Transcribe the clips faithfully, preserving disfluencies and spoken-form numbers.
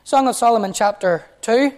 Song of Solomon chapter two,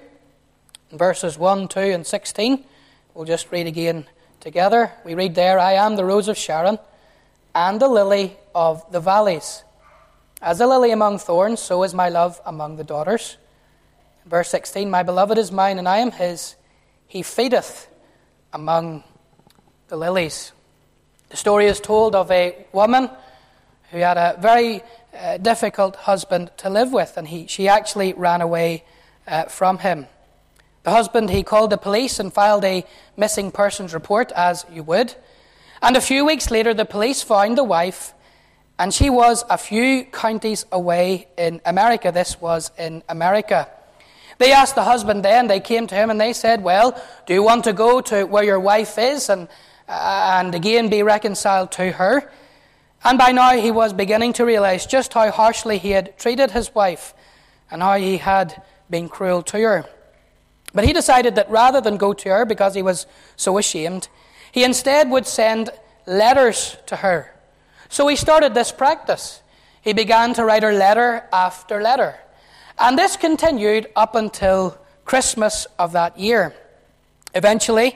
verses one, two and sixteen. We'll just read again together. We read there, I am the rose of Sharon and the lily of the valleys. As the lily among thorns, so is my love among the daughters. Verse sixteen, my beloved is mine and I am his. He feedeth among the lilies. The story is told of a woman who had a very uh, difficult husband to live with, and he she actually ran away uh, from him. The husband, he called the police and filed a missing persons report, as you would. And a few weeks later, the police found the wife, and she was a few counties away in America. This was in America. They asked the husband then, they came to him and they said, well, do you want to go to where your wife is and, uh, and again be reconciled to her? And by now he was beginning to realize just how harshly he had treated his wife and how he had been cruel to her. But he decided that rather than go to her because he was so ashamed, he instead would send letters to her. So he started this practice. He began to write her letter after letter. And this continued up until Christmas of that year. Eventually,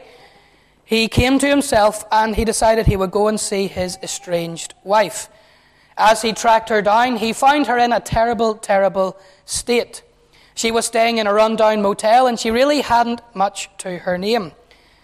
he came to himself and he decided he would go and see his estranged wife. As he tracked her down, he found her in a terrible, terrible state. She was staying in a rundown motel and she really hadn't much to her name.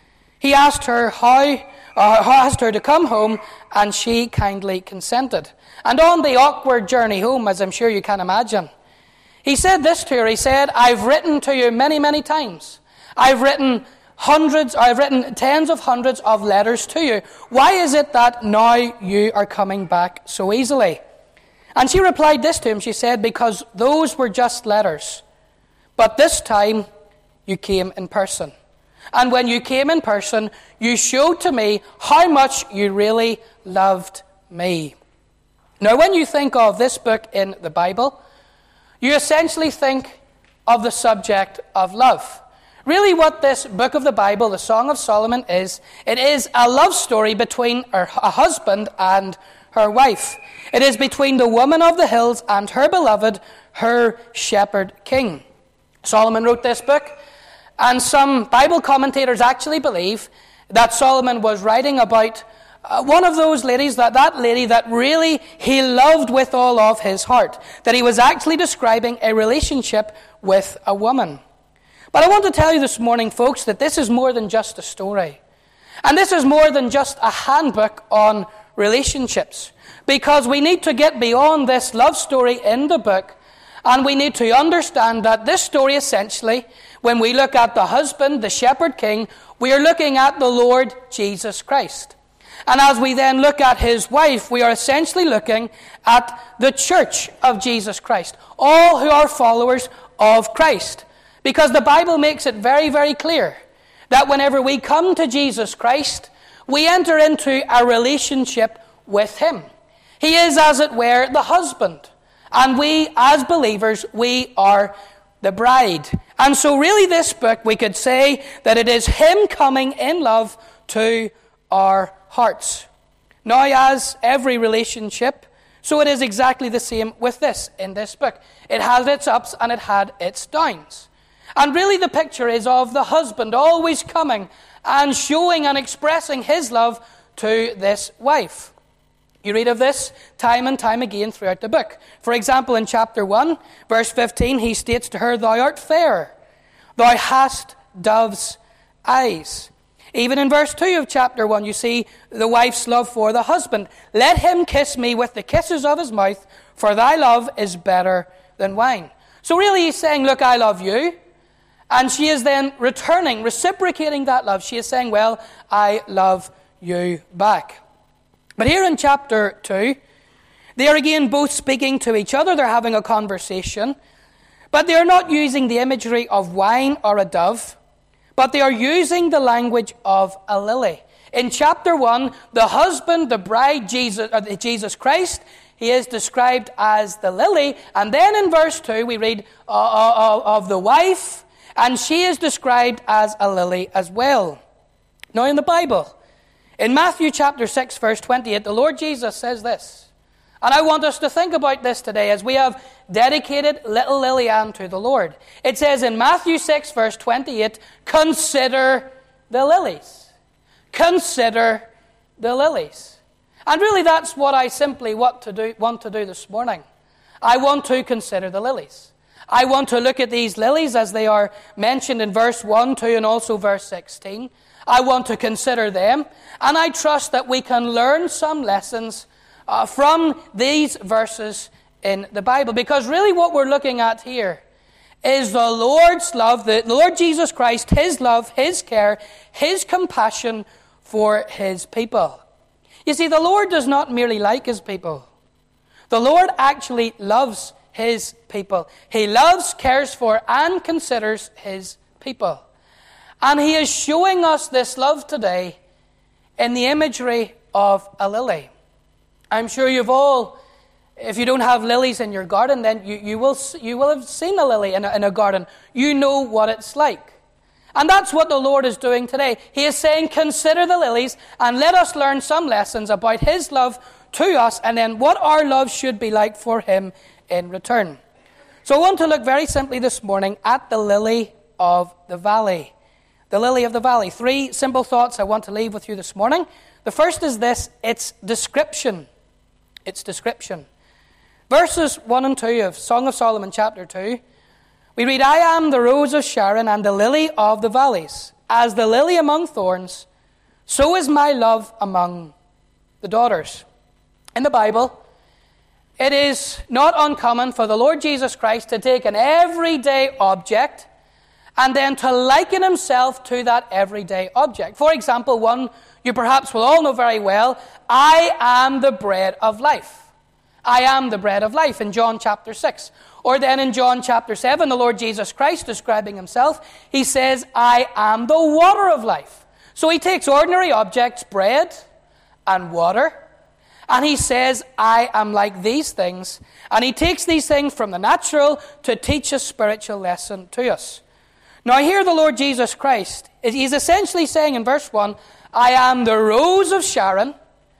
He asked her how, uh, asked her to come home, and she kindly consented. And on the awkward journey home, as I'm sure you can imagine, he said this to her. He said, I've written to you many, many times. I've written hundreds, I've written tens of hundreds of letters to you. Why is it that now you are coming back so easily? And she replied this to him. She said, because those were just letters. But this time you came in person. And when you came in person, you showed to me how much you really loved me. Now, when you think of this book in the Bible, you essentially think of the subject of love. Really what this book of the Bible, the Song of Solomon, is, it is a love story between a husband and her wife. It is between the woman of the hills and her beloved, her shepherd king. Solomon wrote this book, and some Bible commentators actually believe that Solomon was writing about uh, one of those ladies, that, that lady that really he loved with all of his heart. That he was actually describing a relationship with a woman. But I want to tell you this morning, folks, that this is more than just a story. And this is more than just a handbook on relationships. Because we need to get beyond this love story in the book, and we need to understand that this story essentially, when we look at the husband, the shepherd king, we are looking at the Lord Jesus Christ. And as we then look at his wife, we are essentially looking at the church of Jesus Christ. All who are followers of Christ. Because the Bible makes it very, very clear that whenever we come to Jesus Christ, we enter into a relationship with him. He is, as it were, the husband. And we, as believers, we are the bride. And so really this book, we could say that it is him coming in love to our hearts. Now, as every relationship, so it is exactly the same with this, in this book. It had its ups and it had its downs. And really the picture is of the husband always coming and showing and expressing his love to this wife. You read of this time and time again throughout the book. For example, in chapter one, verse fifteen, he states to her, thou art fair, thou hast dove's eyes. Even in verse two of chapter one, you see the wife's love for the husband. Let him kiss me with the kisses of his mouth, for thy love is better than wine. So really he's saying, look, I love you. And she is then returning, reciprocating that love. She is saying, well, I love you back. But here in chapter two, they are again both speaking to each other. They're having a conversation. But they are not using the imagery of wine or a dove, but they are using the language of a lily. In chapter one, the husband, the bride, Jesus, or Jesus Christ, he is described as the lily. And then in verse two, we read uh, uh, of the wife, and she is described as a lily as well. Now in the Bible, in Matthew chapter six, verse twenty-eight, the Lord Jesus says this, And I want us to think about this today as we have dedicated little Lily-Ann to the Lord. It says in Matthew six, verse twenty-eight, consider the lilies. Consider the lilies. And really that's what I simply want to do, want to do this morning. I want to consider the lilies. I want to look at these lilies as they are mentioned in verse one, two, and also verse sixteen. I want to consider them. And I trust that we can learn some lessons Uh, from these verses in the Bible. Because really what we're looking at here is the Lord's love, the Lord Jesus Christ, His love, His care, His compassion for His people. You see, the Lord does not merely like His people. The Lord actually loves His people. He loves, cares for, and considers His people. And He is showing us this love today in the imagery of a lily. I'm sure you've all, if you don't have lilies in your garden, then you, you will you will have seen a lily in a, in a garden. You know what it's like. And that's what the Lord is doing today. He is saying, consider the lilies and let us learn some lessons about His love to us and then what our love should be like for Him in return. So I want to look very simply this morning at the lily of the valley. The lily of the valley. Three simple thoughts I want to leave with you this morning. The first is this, its description. Its description. Verses one and two of Song of Solomon chapter two, we read, I am the rose of Sharon and the lily of the valleys. As the lily among thorns, so is my love among the daughters. In the Bible, it is not uncommon for the Lord Jesus Christ to take an everyday object and then to liken Himself to that everyday object. For example, one you perhaps will all know very well, I am the bread of life. I am the bread of life in John chapter six. Or then in John chapter seven, the Lord Jesus Christ describing Himself, He says, I am the water of life. So He takes ordinary objects, bread and water, and He says, I am like these things. And He takes these things from the natural to teach a spiritual lesson to us. Now here the Lord Jesus Christ, He's essentially saying in verse one, I am the rose of Sharon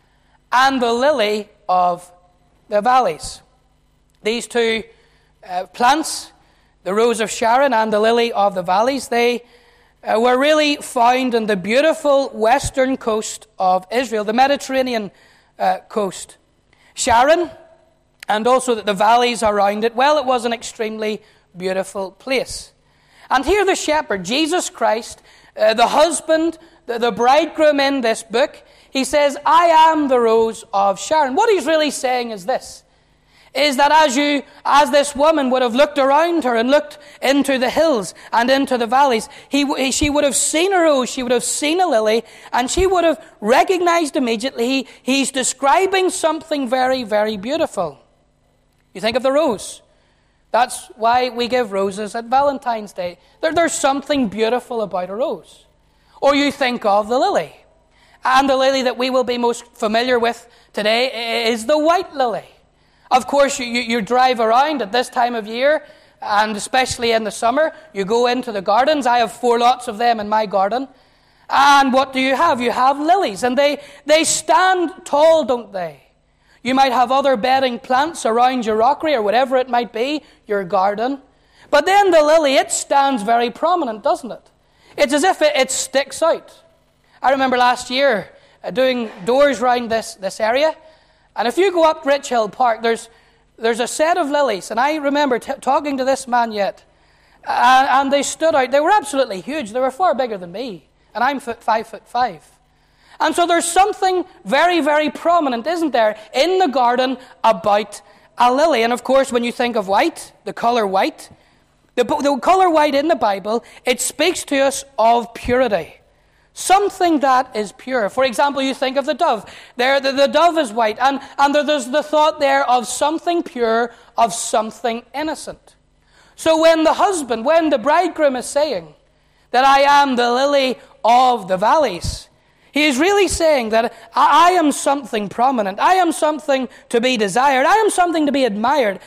and the lily of the valleys. These two uh, plants, the rose of Sharon and the lily of the valleys, they uh, were really found in the beautiful western coast of Israel, the Mediterranean uh, coast. Sharon, and also the valleys around it, well, it was an extremely beautiful place. And here the shepherd, Jesus Christ, uh, the husband, the, the bridegroom in this book, he says, I am the rose of Sharon. What he's really saying is this, is that as you, as this woman would have looked around her and looked into the hills and into the valleys, he, she would have seen a rose, she would have seen a lily, and she would have recognized immediately he, he's describing something very, very beautiful. You think of the rose. That's why we give roses at Valentine's Day. There, there's something beautiful about a rose. Or you think of the lily. And the lily that we will be most familiar with today is the white lily. Of course, you, you drive around at this time of year, and especially in the summer, you go into the gardens. I have four lots of them in my garden. And what do you have? You have lilies, and they, they stand tall, don't they? You might have other bedding plants around your rockery or whatever it might be, your garden. But then the lily, it stands very prominent, doesn't it? It's as if it, it sticks out. I remember last year uh, doing doors around this, this area. And if you go up Rich Hill Park, there's there's a set of lilies. And I remember t- talking to this man yet. Uh, and they stood out. They were absolutely huge. They were far bigger than me. And I'm foot, five foot five. And so there's something very, very prominent, isn't there, in the garden about a lily. And of course, when you think of white, the color white, the, the color white in the Bible, it speaks to us of purity. Something that is pure. For example, you think of the dove. There, the, the dove is white. And, and there, there's the thought there of something pure, of something innocent. So when the husband, when the bridegroom is saying that I am the lily of the valleys, he is really saying that I am something prominent. I am something to be desired. I am something to be admired.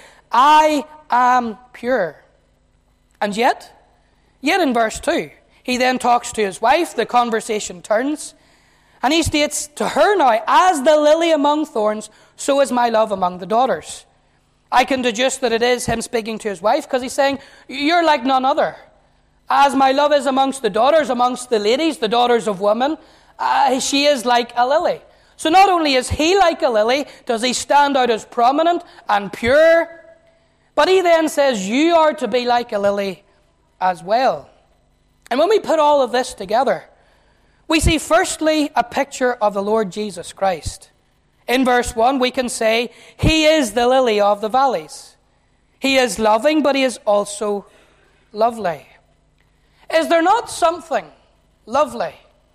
I am pure. And yet, yet in verse two, he then talks to his wife. The conversation turns. And he states to her now, as the lily among thorns, so is my love among the daughters. I can deduce that it is him speaking to his wife, because he's saying, you're like none other. As my love is amongst the daughters, amongst the ladies, the daughters of women, uh, she is like a lily. So not only is he like a lily, does he stand out as prominent and pure, but he then says, you are to be like a lily as well. And when we put all of this together, we see firstly a picture of the Lord Jesus Christ. In verse one, we can say, he is the lily of the valleys. He is loving, but he is also lovely. Is there not something lovely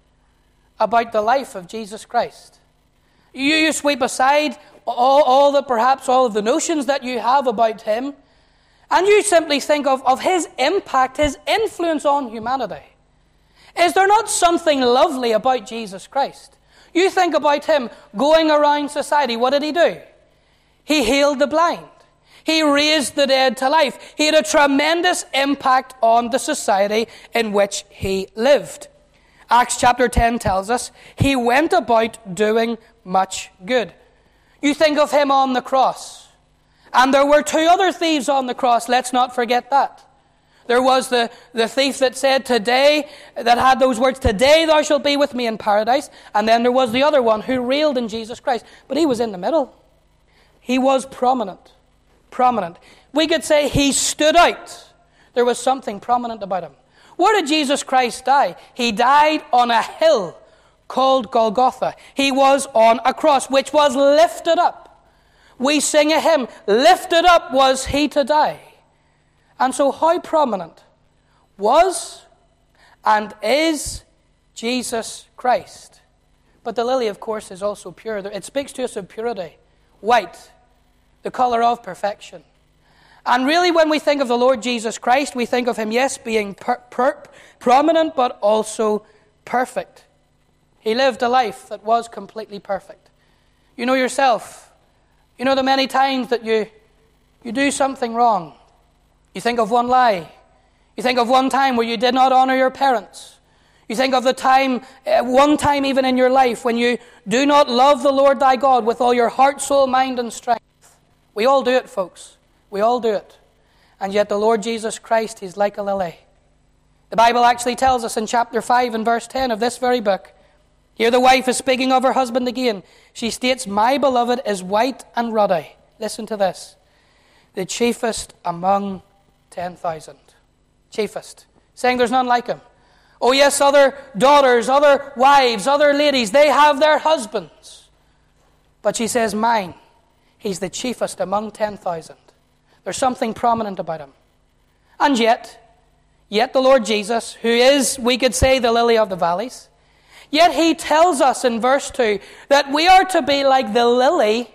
about the life of Jesus Christ? You, you sweep aside all, all the, perhaps all of the notions that you have about him, and you simply think of, of his impact, his influence on humanity. Is there not something lovely about Jesus Christ? You think about him going around society. What did he do? He healed the blind. He raised the dead to life. He had a tremendous impact on the society in which he lived. Acts chapter ten tells us he went about doing much good. You think of him on the cross. And there were two other thieves on the cross. Let's not forget that. There was the, the thief that said, today, that had those words, today thou shalt be with me in paradise. And then there was the other one who railed in Jesus Christ. But he was in the middle. He was prominent. Prominent. We could say he stood out. There was something prominent about him. Where did Jesus Christ die? He died on a hill called Golgotha. He was on a cross which was lifted up. We sing a hymn, lifted up was he to die. And so how prominent was and is Jesus Christ? But the lily, of course, is also pure. It speaks to us of purity. White, the color of perfection. And really when we think of the Lord Jesus Christ, we think of him, yes, being per- per- prominent, but also perfect. He lived a life that was completely perfect. You know yourself. You know the many times that you, you do something wrong. You think of one lie. You think of one time where you did not honor your parents. You think of the time, uh, one time even in your life, when you do not love the Lord thy God with all your heart, soul, mind, and strength. We all do it, folks. We all do it. And yet the Lord Jesus Christ, he's like a lily. The Bible actually tells us in chapter five and verse ten of this very book, here the wife is speaking of her husband again. She states, my beloved is white and ruddy. Listen to this. The chiefest among ten thousand. Chiefest. Saying there's none like him. Oh yes, other daughters, other wives, other ladies, they have their husbands. But she says, mine. He's the chiefest among ten thousand. There's something prominent about him. And yet, yet the Lord Jesus, who is, we could say, the lily of the valleys, yet he tells us in verse two that we are to be like the lily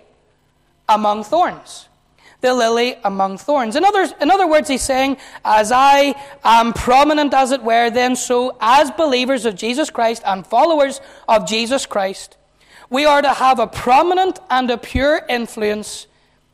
among thorns. The lily among thorns. In other, in other words, he's saying, as I am prominent, as it were, then so as believers of Jesus Christ and followers of Jesus Christ, we are to have a prominent and a pure influence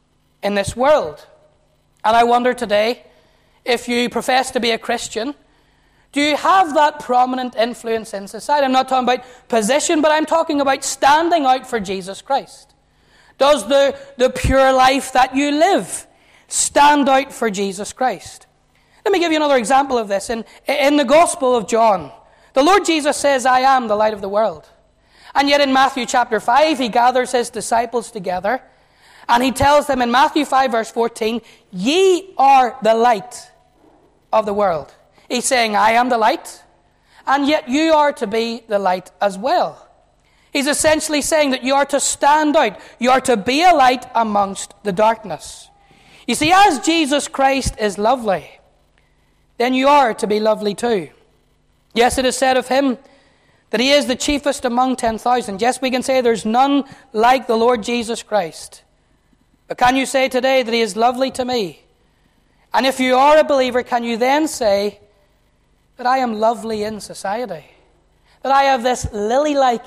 in this world. And I wonder today, if you profess to be a Christian, do you have that prominent influence in society? I'm not talking about position, but I'm talking about standing out for Jesus Christ. Does the, the pure life that you live stand out for Jesus Christ? Let me give you another example of this. In, in the Gospel of John, the Lord Jesus says, I am the light of the world. And yet in Matthew chapter five, he gathers his disciples together, and he tells them in Matthew five verse fourteen, ye are the light of the world. He's saying, I am the light, and yet you are to be the light as well. He's essentially saying that you are to stand out. You are to be a light amongst the darkness. You see, as Jesus Christ is lovely, then you are to be lovely too. Yes, it is said of him that he is the chiefest among ten thousand. Yes, we can say there's none like the Lord Jesus Christ. But can you say today that he is lovely to me? And if you are a believer, can you then say that I am lovely in society? That I have this lily-like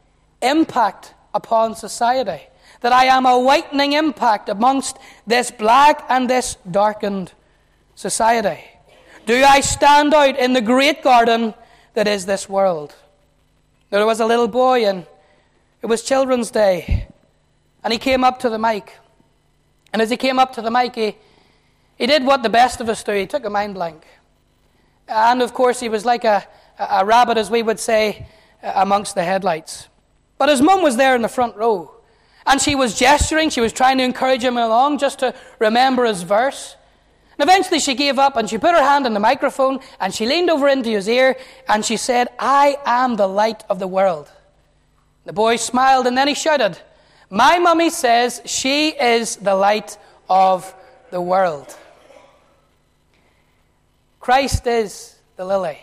impact upon society? That I am a whitening impact amongst this black and this darkened society? Do I stand out in the great garden that is this world? There was a little boy, and it was Children's Day, and he came up to the mic. And as he came up to the mic, he, he did what the best of us do. He took a mind blank. And of course, he was like a, a rabbit, as we would say, amongst the headlights. But his mum was there in the front row, and she was gesturing. She was trying to encourage him along just to remember his verse. And eventually she gave up, and she put her hand on the microphone, and she leaned over into his ear, and she said, "I am the light of the world." The boy smiled, and then he shouted, "My mummy says she is the light of the world." Christ is the lily.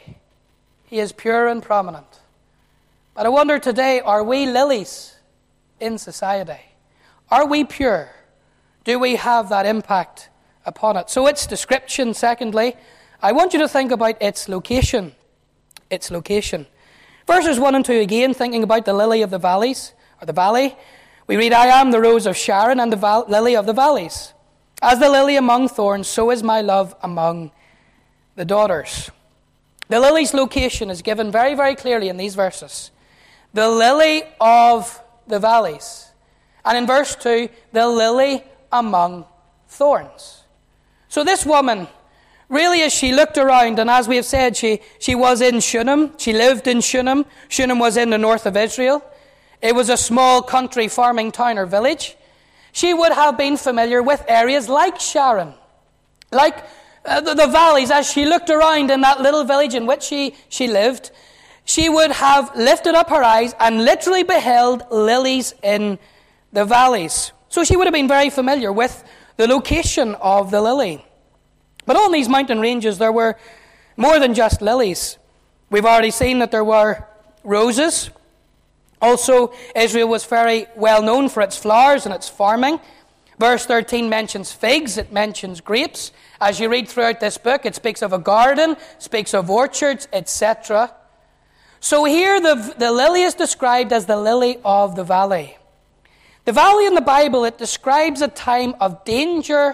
He is pure and prominent. But I wonder today, are we lilies in society? Are we pure? Do we have that impact upon it? So its description, secondly, I want you to think about its location. Its location. Verses one and two again, thinking about the lily of the valleys, or the valley. We read, "I am the rose of Sharon and the val- lily of the valleys. As the lily among thorns, so is my love among the daughters." The lily's location is given very, very clearly in these verses. The lily of the valleys. And in verse two, the lily among thorns. So this woman, really as she looked around, and as we have said, she, she was in Shunem. She lived in Shunem. Shunem was in the north of Israel. It was a small country farming town or village. She would have been familiar with areas like Sharon, like uh, the, the valleys. As she looked around in that little village in which she, she lived, she would have lifted up her eyes and literally beheld lilies in the valleys. So she would have been very familiar with the location of the lily. But on these mountain ranges, there were more than just lilies. We've already seen that there were roses. Also, Israel was very well known for its flowers and its farming. Verse thirteen mentions figs, it mentions grapes. As you read throughout this book, it speaks of a garden, speaks of orchards, et cetera. So here the, the lily is described as the lily of the valley. The valley in the Bible, it describes a time of danger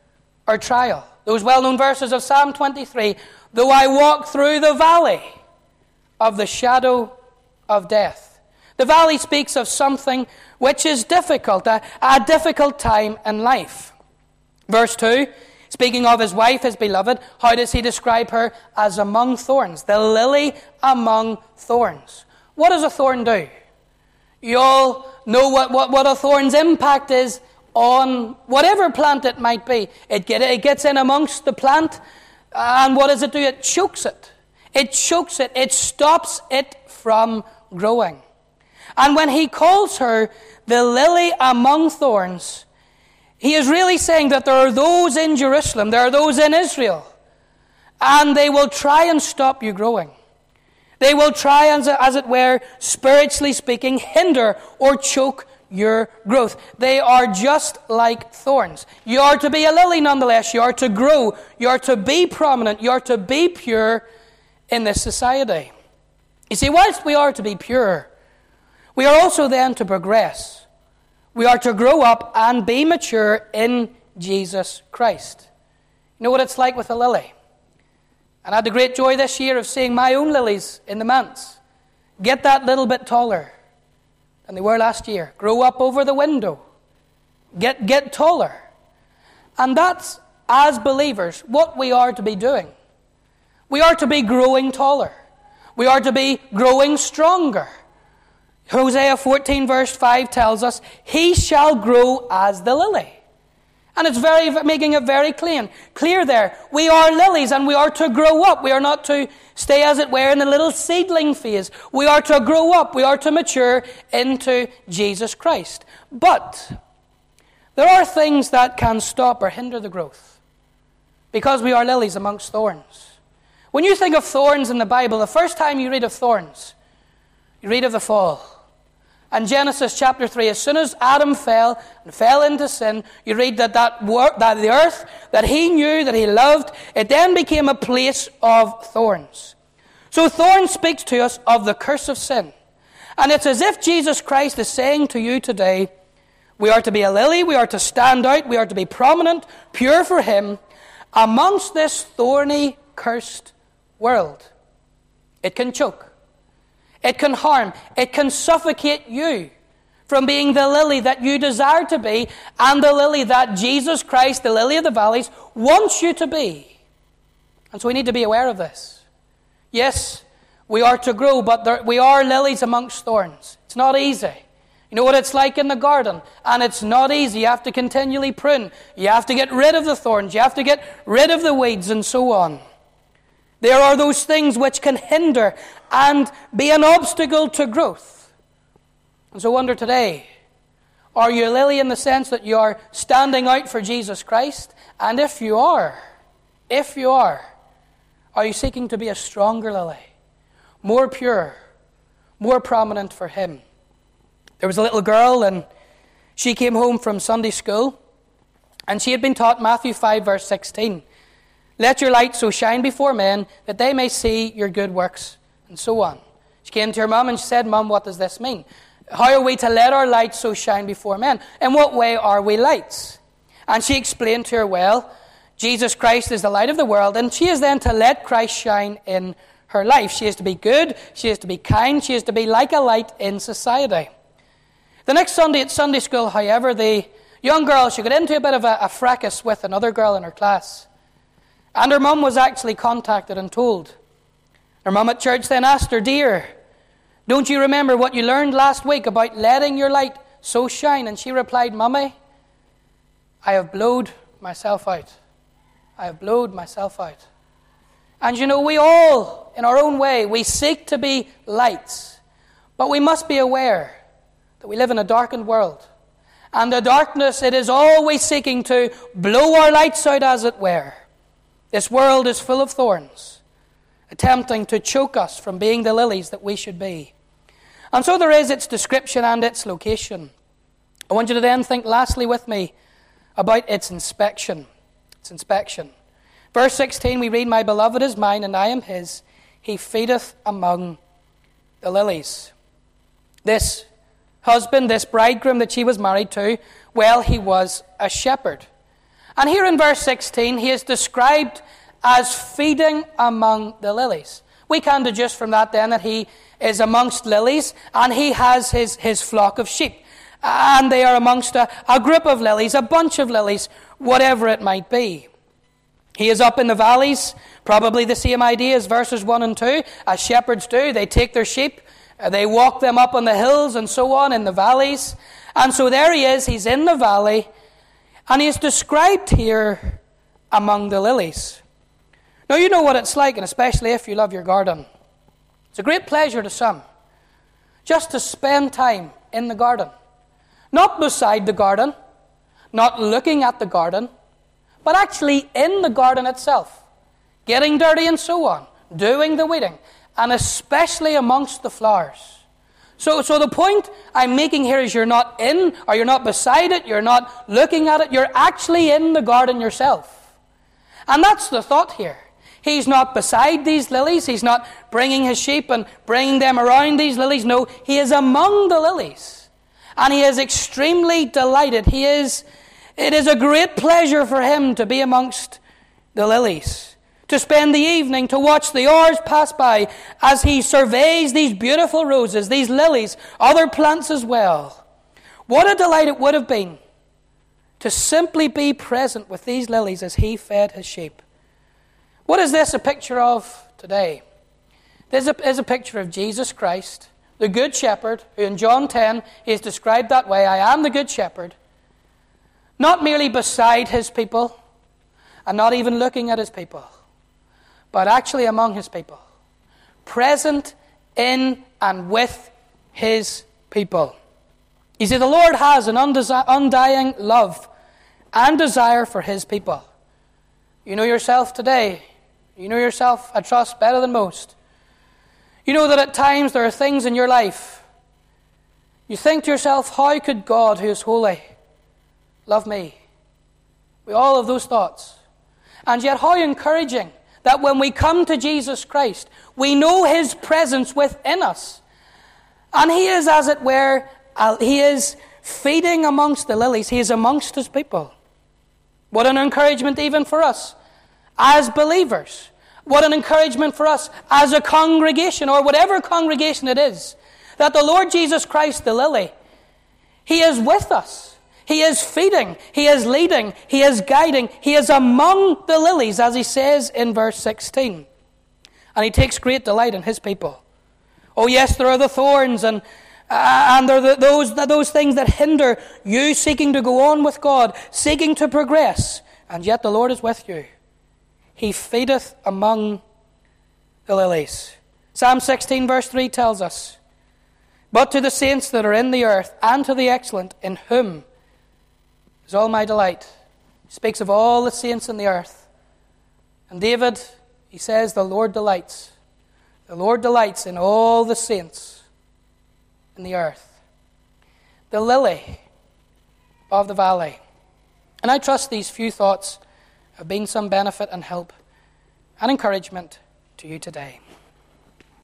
or trial. Those well-known verses of Psalm twenty-three, "Though I walk through the valley of the shadow of death." The valley speaks of something which is difficult, a, a difficult time in life. Verse two, speaking of his wife, his beloved, how does he describe her? As among thorns, the lily among thorns. What does a thorn do? You all know what, what, what a thorn's impact is on whatever plant it might be. It, get, it gets in amongst the plant, and what does it do? It chokes it. It chokes it. It stops it from growing. And when he calls her the lily among thorns, he is really saying that there are those in Jerusalem, there are those in Israel, and they will try and stop you growing. They will try, and, as it were, spiritually speaking, hinder or choke your growth. They are just like thorns. You are to be a lily nonetheless. You are to grow. You are to be prominent. You are to be pure in this society. You see, whilst we are to be pure, we are also then to progress. We are to grow up and be mature in Jesus Christ. You know what it's like with a lily? And I had the great joy this year of seeing my own lilies in the manse get that little bit taller than they were last year. Grow up over the window. Get, get taller. And that's, as believers, what we are to be doing. We are to be growing taller. We are to be growing stronger. Hosea fourteen verse five tells us, "He shall grow as the lily." And it's very making it very clear. Clear there. We are lilies and we are to grow up. We are not to stay, as it were, in the little seedling phase. We are to grow up. We are to mature into Jesus Christ. But there are things that can stop or hinder the growth, because we are lilies amongst thorns. When you think of thorns in the Bible, the first time you read of thorns, you read of the fall. And Genesis chapter three, as soon as Adam fell and fell into sin, you read that that, wor- that the earth that he knew, that he loved, it then became a place of thorns. So thorns speaks to us of the curse of sin. And it's as if Jesus Christ is saying to you today, we are to be a lily, we are to stand out, we are to be prominent, pure for him, amongst this thorny, cursed world. It can choke. It can harm. It can suffocate you from being the lily that you desire to be and the lily that Jesus Christ, the lily of the valleys, wants you to be. And so we need to be aware of this. Yes, we are to grow, but there, we are lilies amongst thorns. It's not easy. You know what it's like in the garden, and it's not easy. You have to continually prune. You have to get rid of the thorns. You have to get rid of the weeds and so on. There are those things which can hinder and be an obstacle to growth. And so I wonder today, are you a lily in the sense that you are standing out for Jesus Christ? And if you are, if you are, are you seeking to be a stronger lily, more pure, more prominent for Him? There was a little girl, and she came home from Sunday school, and she had been taught Matthew five, verse sixteen. Let your light so shine before men that they may see your good works, and so on. She came to her mum and she said, Mum, what does this mean? How are we to let our light so shine before men? In what way are we lights? And she explained to her, well, Jesus Christ is the light of the world, and she is then to let Christ shine in her life. She is to be good, she is to be kind, she is to be like a light in society. The next Sunday at Sunday school, however, the young girl, she got into a bit of a, a fracas with another girl in her class. And her mum was actually contacted and told. Her mum at church then asked her, Dear, don't you remember what you learned last week about letting your light so shine? And she replied, Mummy, I have blowed myself out. I have blowed myself out. And you know, we all, in our own way, we seek to be lights. But we must be aware that we live in a darkened world. And the darkness, it is always seeking to blow our lights out, as it were. This world is full of thorns, attempting to choke us from being the lilies that we should be. And so there is its description and its location. I want you to then think lastly with me about its inspection. Its inspection. Verse sixteen, we read, My beloved is mine, and I am his. He feedeth among the lilies. This husband, this bridegroom that she was married to, well, he was a shepherd. And here in verse sixteen, he is described as feeding among the lilies. We can deduce from that then that he is amongst lilies, and he has his, his flock of sheep. And they are amongst a, a group of lilies, a bunch of lilies, whatever it might be. He is up in the valleys, probably the same idea as verses one and two, as shepherds do. They take their sheep, they walk them up on the hills and so on in the valleys. And so there he is, he's in the valley, and he is described here among the lilies. Now you know what it's like, and especially if you love your garden. It's a great pleasure to some just to spend time in the garden. Not beside the garden, not looking at the garden, but actually in the garden itself, getting dirty and so on, doing the weeding, and especially amongst the flowers. So, so the point I'm making here is you're not in, or you're not beside it, you're not looking at it, you're actually in the garden yourself. And that's the thought here. He's not beside these lilies, he's not bringing his sheep and bringing them around these lilies. No, he is among the lilies. And he is extremely delighted. He is, it is a great pleasure for him to be amongst the lilies, to spend the evening, to watch the hours pass by as he surveys these beautiful roses, these lilies, other plants as well. What a delight it would have been to simply be present with these lilies as he fed his sheep. What is this a picture of today? This is a picture of Jesus Christ, the Good Shepherd, who in John ten he is described that way. I am the Good Shepherd. Not merely beside his people, and not even looking at his people, but actually among his people. Present in and with his people. You see, the Lord has an undesi- undying love and desire for his people. You know yourself today. You know yourself, I trust, better than most. You know that at times there are things in your life. You think to yourself, how could God, who is holy, love me? We all have those thoughts. And yet how encouraging that when we come to Jesus Christ, we know his presence within us. And he is, as it were, he is feeding amongst the lilies. He is amongst his people. What an encouragement even for us as believers. What an encouragement for us as a congregation, or whatever congregation it is, that the Lord Jesus Christ, the lily, He is with us. He is feeding. He is leading. He is guiding. He is among the lilies, as He says in verse sixteen. And He takes great delight in His people. Oh yes, there are the thorns, and uh, and there are the, those, those things that hinder you seeking to go on with God, seeking to progress. And yet the Lord is with you. He feedeth among the lilies. Psalm sixteen verse three tells us, but to the saints that are in the earth, and to the excellent, in whom is all my delight. He speaks of all the saints in the earth. And David, he says, the Lord delights. The Lord delights in all the saints in the earth. The lily of the valley. And I trust these few thoughts have been some benefit and help and encouragement to you today.